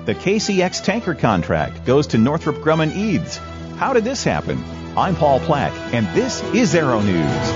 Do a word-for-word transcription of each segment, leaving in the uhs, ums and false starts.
The K C X tanker contract goes to Northrop Grumman Eads. How did this happen? I'm Paul Plack, and this is Aero News.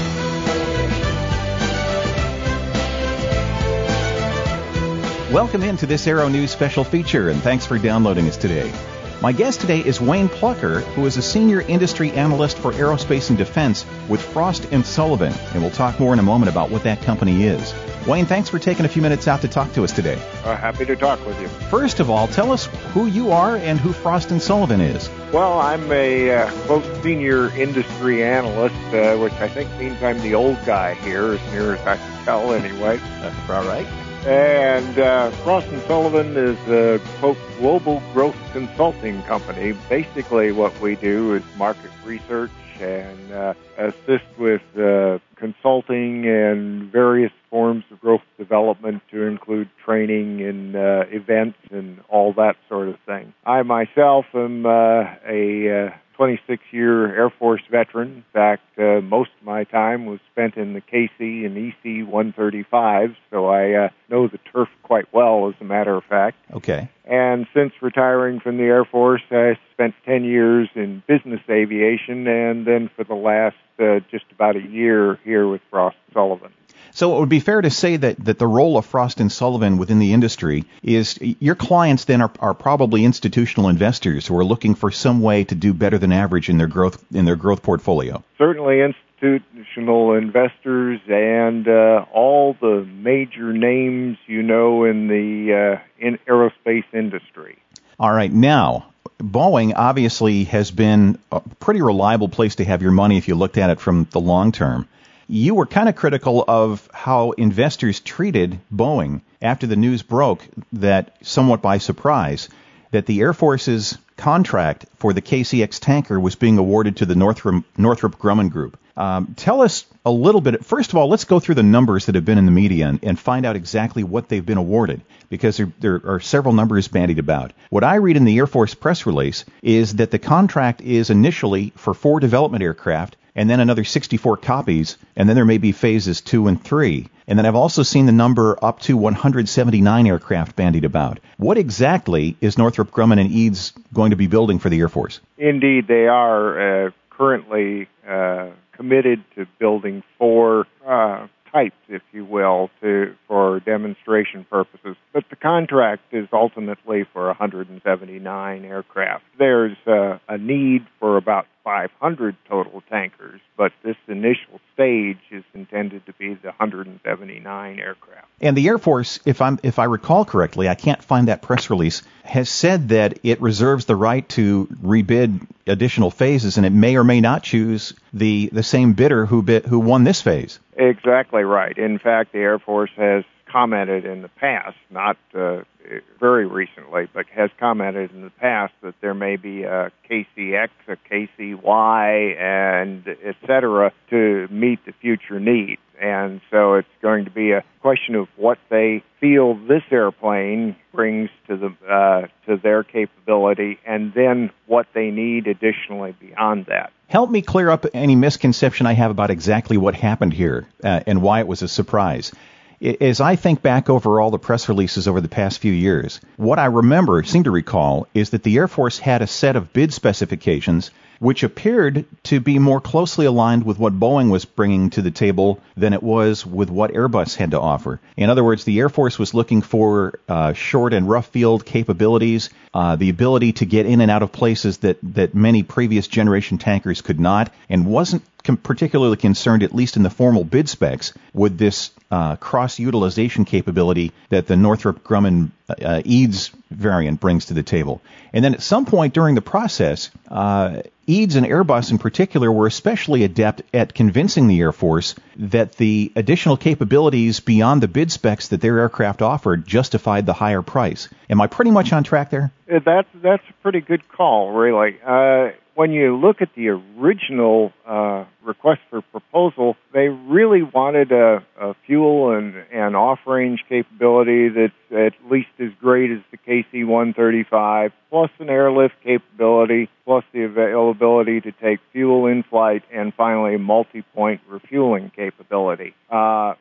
Welcome into this Aero News special feature, and thanks for downloading us today. My guest today is Wayne Plucker, who is a senior industry analyst for aerospace and defense with Frost and Sullivan, and we'll talk more in a moment about what that company is. Wayne, thanks for taking a few minutes out to talk to us today. Uh, happy to talk with you. First of all, tell us who you are and who Frost and Sullivan is. Well, I'm a uh, quote senior industry analyst, uh, which I think means I'm the old guy here, as near as I can tell anyway. That's all right. And uh, Frost and Sullivan is a, quote, global growth consulting company. Basically what we do is market research and uh, assist with uh, consulting and various forms of growth development to include training and uh, events and all that sort of thing. I myself am uh, a uh, twenty-six-year Air Force veteran. In fact, uh, most of my time was spent in the K C and E C one thirty-five, so I uh, know the turf quite well, as a matter of fact. Okay. And since retiring from the Air Force, I spent ten years in business aviation, and then for the last uh, just about a year here with Frost and Sullivan. So it would be fair to say that, that the role of Frost and Sullivan within the industry is your clients then are, are probably institutional investors who are looking for some way to do better than average in their growth in their growth portfolio. Certainly institutional investors and uh, all the major names you know in the uh, in aerospace industry. All right, now Boeing obviously has been a pretty reliable place to have your money if you looked at it from the long term. You were kind of critical of how investors treated Boeing after the news broke that, somewhat by surprise, that the Air Force's contract for the K C X tanker was being awarded to the Northrop, Northrop Grumman Group. Um, tell us a little bit. First of all, let's go through the numbers that have been in the media and, and find out exactly what they've been awarded, because there, there are several numbers bandied about. What I read in the Air Force press release is that the contract is initially for four development aircraft and then another sixty-four copies, and then there may be phases two and three. And then I've also seen the number up to one hundred seventy-nine aircraft bandied about. What exactly is Northrop Grumman and Eads going to be building for the Air Force? Indeed, they are uh, currently uh, committed to building four uh, types, if you will, to for demonstration purposes. But the contract is ultimately for one hundred seventy-nine aircraft. There's uh, a need for about five hundred total tankers, but this initial stage is intended to be the one hundred seventy-nine aircraft. And the Air Force, if I'm if I recall correctly, I can't find that press release, has said that it reserves the right to rebid additional phases, and it may or may not choose the the same bidder who bid, who won this phase. Exactly right. In fact, the Air Force has commented in the past, not uh, very recently, but has commented in the past that there may be a K C X, a K C Y, and et cetera, to meet the future needs. And so it's going to be a question of what they feel this airplane brings to the uh, to their capability, and then what they need additionally beyond that. Help me clear up any misconception I have about exactly what happened here uh, and why it was a surprise. As I think back over all the press releases over the past few years, what I remember, seem to recall, is that the Air Force had a set of bid specifications which appeared to be more closely aligned with what Boeing was bringing to the table than it was with what Airbus had to offer. In other words, the Air Force was looking for uh, short and rough field capabilities, uh, the ability to get in and out of places that, that many previous generation tankers could not, and wasn't com- particularly concerned, at least in the formal bid specs, with this uh, cross-utilization capability that the Northrop Grumman uh, Eads variant brings to the table. And then at some point during the process, uh, Eads and Airbus in particular were especially adept at convincing the Air Force that the additional capabilities beyond the bid specs that their aircraft offered justified the higher price. Am I pretty much on track there? That's, that's a pretty good call, really. Uh, when you look at the original uh, request for proposal, they really wanted a, a fuel and, and off-range capability that's at least as great as the K C one thirty-five, plus an airlift capability, plus the availability to take fuel in flight, and finally multi-point refueling capability. Uh,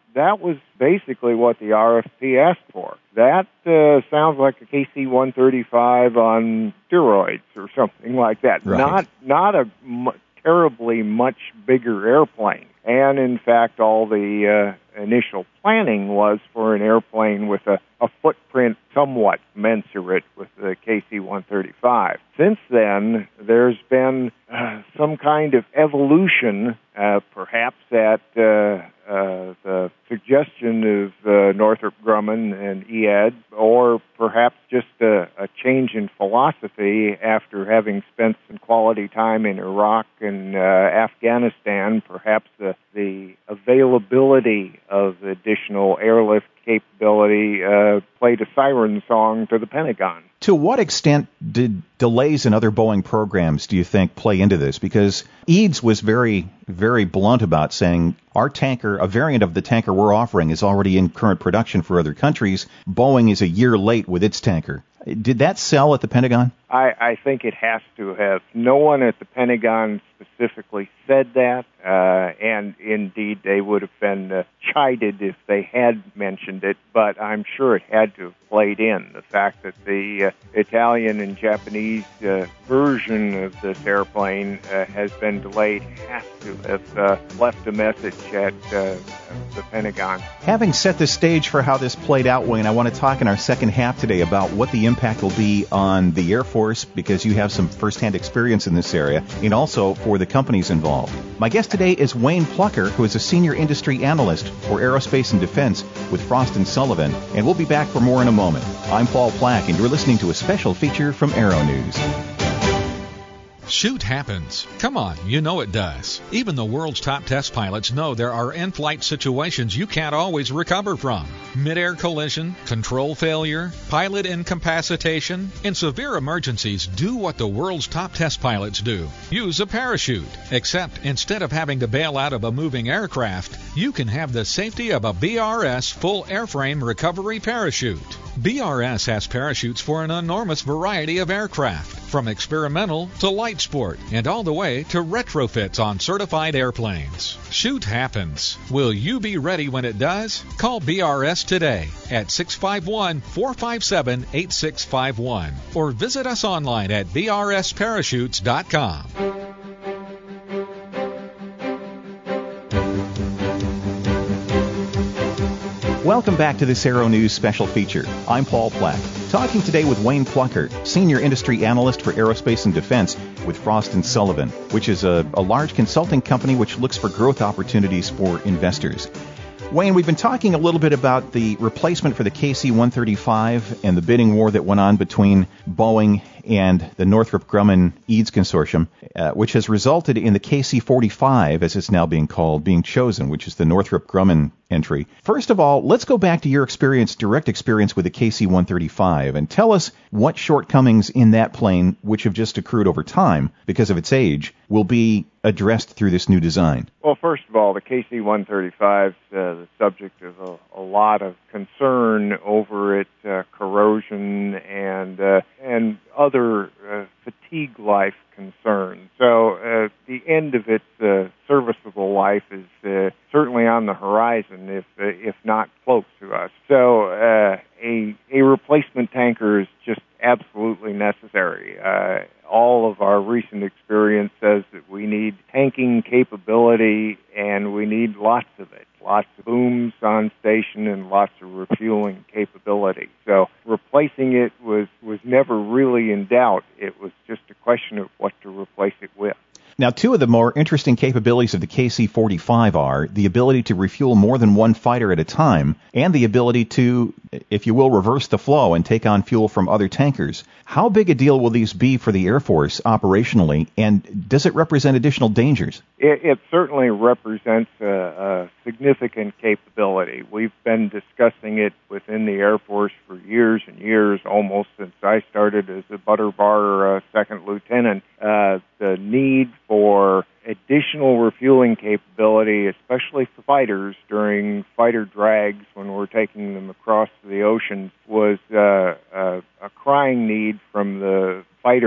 that was basically what the R F P asked for. That uh, sounds like a K C one thirty-five on steroids or something like that. Right. Not not a m- terribly much bigger airplane. And in fact, all the uh, initial planning was for an airplane with a, a footprint somewhat commensurate with the K C one thirty-five. Since then, there's been uh, some kind of evolution, uh, perhaps at uh, uh, the suggestion of uh, Northrop Grumman and E A D, or perhaps just a, a change in philosophy after having spent some quality time in Iraq and uh, Afghanistan. Perhaps the, the availability of additional airlift capability uh, played a siren song to the Pentagon. To what extent did delays in other Boeing programs, do you think, play into this? Because E A D S was very, very blunt about saying our tanker, a variant of the tanker we're offering, is already in current production for other countries. Boeing is a year late with its tanker. Did that sell at the Pentagon? I, I think it has to have. No one at the Pentagon specifically said that, uh, and indeed they would have been uh, chided if they had mentioned it, but I'm sure it had to have played in. The fact that the uh, Italian and Japanese uh, version of this airplane uh, has been delayed has to have uh, left a message at uh, the Pentagon. Having set the stage for how this played out, Wayne, I want to talk in our second half today about what the impact will be on the Air Force, because you have some firsthand experience in this area, and also for the companies involved. My guest today is Wayne Plucker, who is a senior industry analyst for aerospace and defense with Frost and Sullivan, and we'll be back for more in a moment. I'm Paul Plack, and you're listening to a special feature from Aero News. Shoot happens. Come on, you know it does. Even the world's top test pilots know there are in-flight situations you can't always recover from. Mid-air collision, control failure, pilot incapacitation. In severe emergencies, do what the world's top test pilots do. Use a parachute. Except instead of having to bail out of a moving aircraft, you can have the safety of a B R S full airframe recovery parachute. B R S has parachutes for an enormous variety of aircraft, from experimental to light sport, and all the way to retrofits on certified airplanes. Shoot happens. Will you be ready when it does? Call B R S today at six five one, four five seven, eight six five one or visit us online at b r s parachutes dot com. Welcome back to this Aero News special feature. I'm Paul Plack, talking today with Wayne Plucker, Senior Industry Analyst for Aerospace and Defense with Frost and Sullivan, which is a, a large consulting company which looks for growth opportunities for investors. Wayne, we've been talking a little bit about the replacement for the K C one thirty-five and the bidding war that went on between Boeing and the Northrop Grumman E A D S consortium, uh, which has resulted in the K C forty-five, as it's now being called, being chosen, which is the Northrop Grumman entry. First of all, let's go back to your experience, direct experience with the K C one thirty-five, and tell us what shortcomings in that plane, which have just accrued over time because of its age, will be addressed through this new design. Well, first of all, the K C one thirty-five is uh, the subject of a, a lot of concern over its uh, corrosion and uh, and other uh, fatigue life concerns. So uh, the end of its uh, serviceable life is uh, certainly on the horizon, if uh, if not close to us. So uh, a a replacement tanker is just absolutely necessary. Uh, all of our recent experience says that we need tanking capability, and we need lots of it. Lots of booms on station and lots of refueling capability. So replacing it was, was never really in doubt. It was just a question of what to replace it with. Now, two of the more interesting capabilities of the K C forty-five are the ability to refuel more than one fighter at a time and the ability to, if you will, reverse the flow and take on fuel from other tankers. How big a deal will these be for the Air Force operationally, and does it represent additional dangers? It, it certainly represents a, a significant capability. We've been discussing it within the Air Force for years and years, almost since I started as a butter bar uh, second lieutenant. Uh, the need for additional refueling capability, especially for fighters during fighter drags when we're taking them across the ocean, was uh, uh, a crying need from the fighter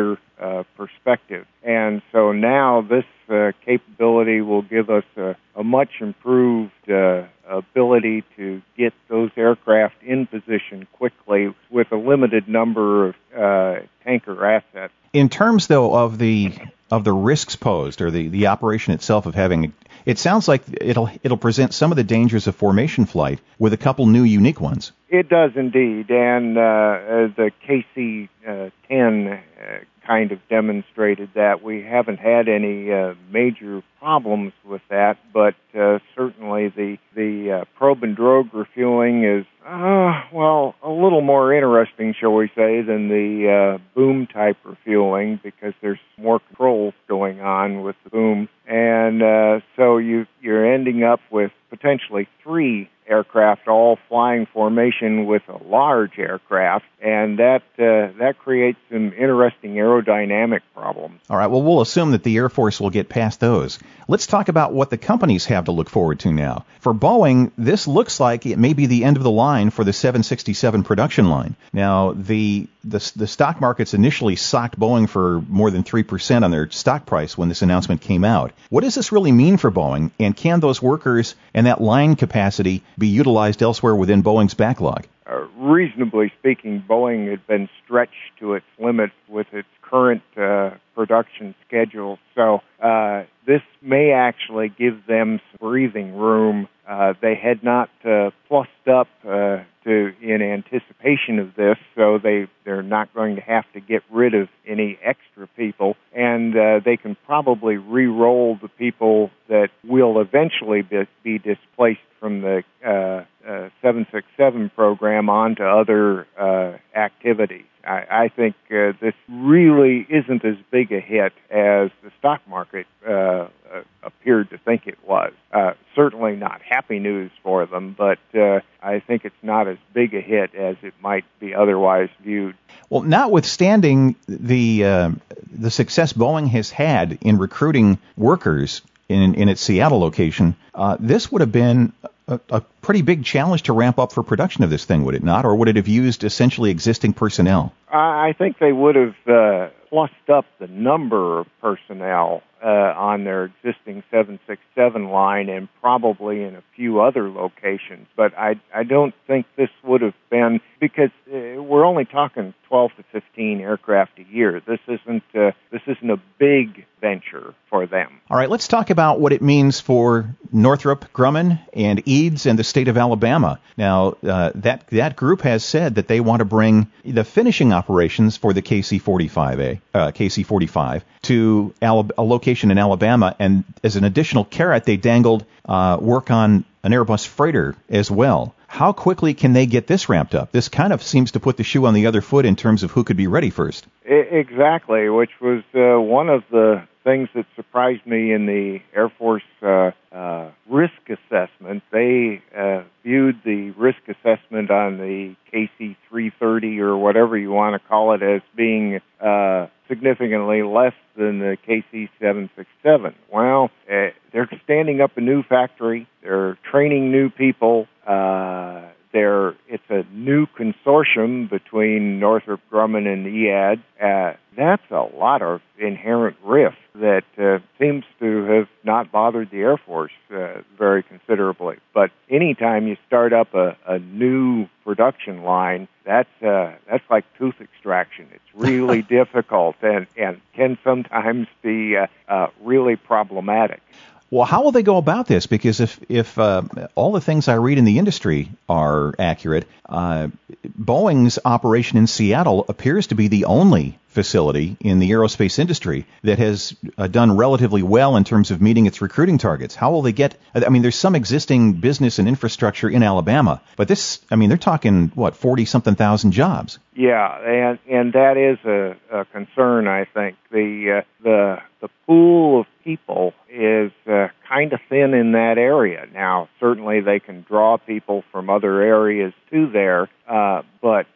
uh, perspective. And so now this uh, capability will give us a, a much improved uh, ability to get those aircraft in position quickly with a limited number of uh, tanker assets. In terms, though, of the of the risks posed or the, the operation itself of having, it sounds like it'll it'll present some of the dangers of formation flight with a couple new unique ones. It does indeed, and uh, the K C ten uh, kind of demonstrated that. We haven't had any uh, major problems with that, but uh, certainly the the uh, probe and drogue refueling is, uh, well, a little more interesting, shall we say, than the uh, boom type refueling, because there's more controls going on with the boom, and uh, so you you're ending up with potentially three aircraft all flying formation with a large aircraft, and that uh, that creates some interesting aerodynamic problems. All right, well, we'll assume that the Air Force will get past those. Let's talk about what the companies have to look forward to now. For Boeing, this looks like it may be the end of the line for the seven sixty-seven production line. Now, the the, the stock markets initially socked Boeing for more than three percent on their stock price when this announcement came out. What does this really mean for Boeing, and can those workers and that line capacity be utilized elsewhere within Boeing's backlog? Uh, reasonably speaking, Boeing had been stretched to its limit with its current uh, production schedule. So uh, this may actually give them some breathing room. Uh, they had not uh, plussed up uh, to in anticipation of this, so they, they're not going to have to get rid of any extra people, and uh, they can probably re-roll the people that will eventually be, be displaced from the uh, uh, seven sixty-seven program onto other uh, activities. I, I think uh, this really isn't as big a hit as the stock market uh, uh, appeared to think it was. Uh, certainly not happy news for them, but uh, I think it's not as big a hit as it might be otherwise viewed. Well, notwithstanding the uh, the success Boeing has had in recruiting workers in, in its Seattle location, uh, this would have been a, a pretty big challenge to ramp up for production of this thing, would it not? Or would it have used essentially existing personnel? I think they would have uh, plussed up the number of personnel uh, on their existing seven sixty-seven line and probably in a few other locations. But I, I don't think this would have been, because uh, we're only talking twelve to fifteen aircraft a year. This isn't uh, this isn't a big venture for them. All right, let's talk about what it means for Northrop Grumman and Eads and the state of Alabama. Now, uh, that that group has said that they want to bring the finishing operations for the K C forty-five A, uh, K C forty-five to Alab- a location in Alabama, and as an additional carrot, they dangled uh, work on an Airbus freighter as well. How quickly can they get this ramped up? This kind of seems to put the shoe on the other foot in terms of who could be ready first. Exactly, which was uh, one of the things that surprised me in the Air Force uh, uh, risk assessment. They uh, viewed the risk assessment on the K C three thirty or whatever you want to call it as being uh, significantly less than the K C seven sixty-seven. Well, uh, they're standing up a new factory. They're training new people. Uh, There, it's a new consortium between Northrop Grumman and E A D. Uh, that's a lot of inherent risk that uh, seems to have not bothered the Air Force uh, very considerably. But anytime you start up a, a new production line, that's uh, that's like tooth extraction. It's really difficult and, and can sometimes be uh, uh, really problematic. Well, how will they go about this? Because if if uh, all the things I read in the industry are accurate, uh, Boeing's operation in Seattle appears to be the only facility in the aerospace industry that has uh, done relatively well in terms of meeting its recruiting targets. How will they get, I mean, there's some existing business and infrastructure in Alabama, but this, I mean, they're talking, what, forty-something thousand jobs? Yeah, and and that is a, a concern, I think. The, uh, the, the pool of people is uh, kind of thin in that area. Now, certainly they can draw people from other areas to there, uh, but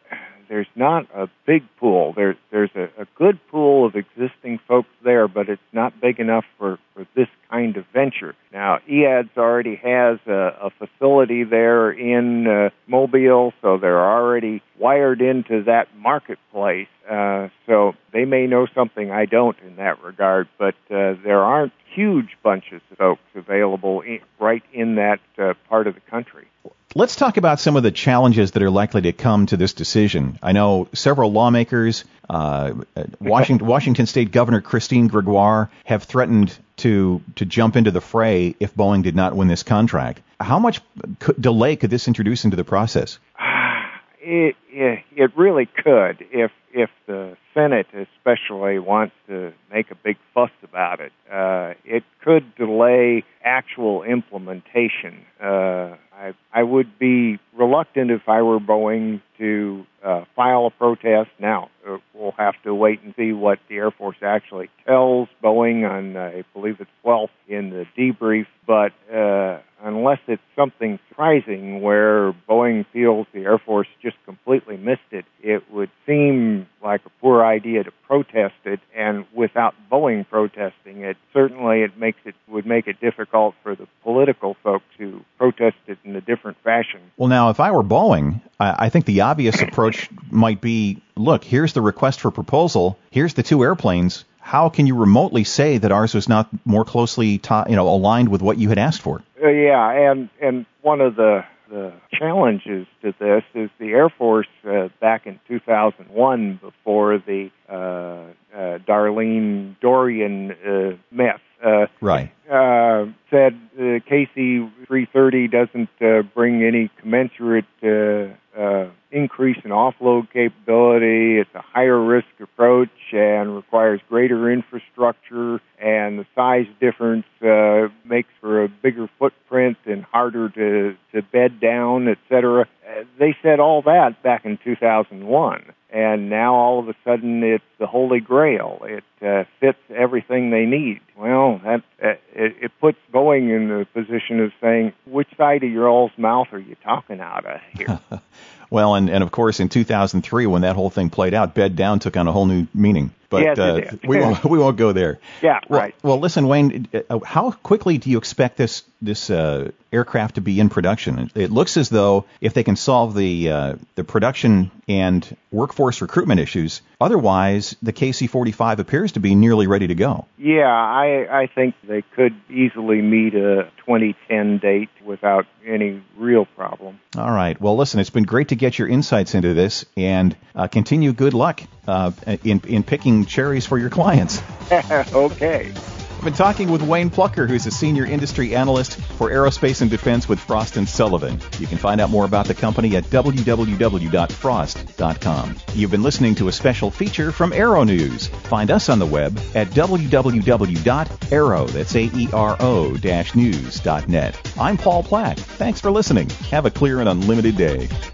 there's not a big pool. There, there's a, a good pool of existing folks there, but it's not big enough for, for this kind of venture. Now, E A D S already has a, a facility there in uh, Mobile, so they're already wired into that marketplace. Uh, so they may know something I don't in that regard, but uh, there aren't huge bunches of folks available in, right in that uh, part of the country. Let's talk about some of the challenges that are likely to come to this decision. I know several lawmakers, uh, Washington, Washington State Governor Christine Gregoire, have threatened to to jump into the fray if Boeing did not win this contract. How much could, delay could this introduce into the process? It, it it really could if if the Senate especially wants to make a big fuss about it. Uh, it could delay actual implementation. Uh, I I would be reluctant if I were Boeing to uh, file a protest now. Uh, we'll have to wait and see what the Air Force actually tells Boeing on, uh, I believe it's twelfth in the debrief, but uh, unless it's something surprising where Boeing feels the Air Force just completely missed it, it would seem like a poor idea to protest it, and without Boeing protesting it, certainly it makes it would make it difficult for the political folks who protest it in a different fashion. Well, now, if I were Boeing, I, I think the obvious approach might be, look, here's the request for proposal, here's the two airplanes. How can you remotely say that ours was not more closely, ta- you know, aligned with what you had asked for? Uh, yeah, and and one of the the challenges to this is the Air Force uh, back in two thousand one, before the uh, uh, Darlene Dorian uh, mess, uh, right, uh, said uh, K C three thirty doesn't uh, bring any commensurate uh, uh, increase in offload capability. It's a higher risk approach and requires greater infrastructure, and the size difference uh, makes for a bigger footprint and harder to, to bed down, et cetera. Uh, they said all that back in two thousand one, and now all of a sudden it's the Holy Grail. It uh, fits everything they need. Well, that uh, it, it puts Boeing in the position of saying, which side of your all's mouth are you talking out of here? Well, and, and of course, in two thousand three, when that whole thing played out, bed down took on a whole new meaning. But yes, uh, it did. we won't we won't go there. Yeah, well, right. Well, listen, Wayne, how quickly do you expect this this uh, aircraft to be in production? It looks as though if they can solve the uh, the production and workforce recruitment issues, otherwise the K C forty-five appears to be nearly ready to go. Yeah, I I think they could easily meet a twenty ten date without any real problem. All right. Well, listen, it's been great to get your insights into this, and uh, continue good luck uh, in in picking cherries for your clients. Okay. I've been talking with Wayne Plucker, who's a senior industry analyst for aerospace and defense with Frost and Sullivan. You can find out more about the company at w w w dot frost dot com. You've been listening to a special feature from Aero News. Find us on the web at w w w dot aero, that's A E R O, dash news dot net. I'm Paul Platt. Thanks for listening. Have a clear and unlimited day.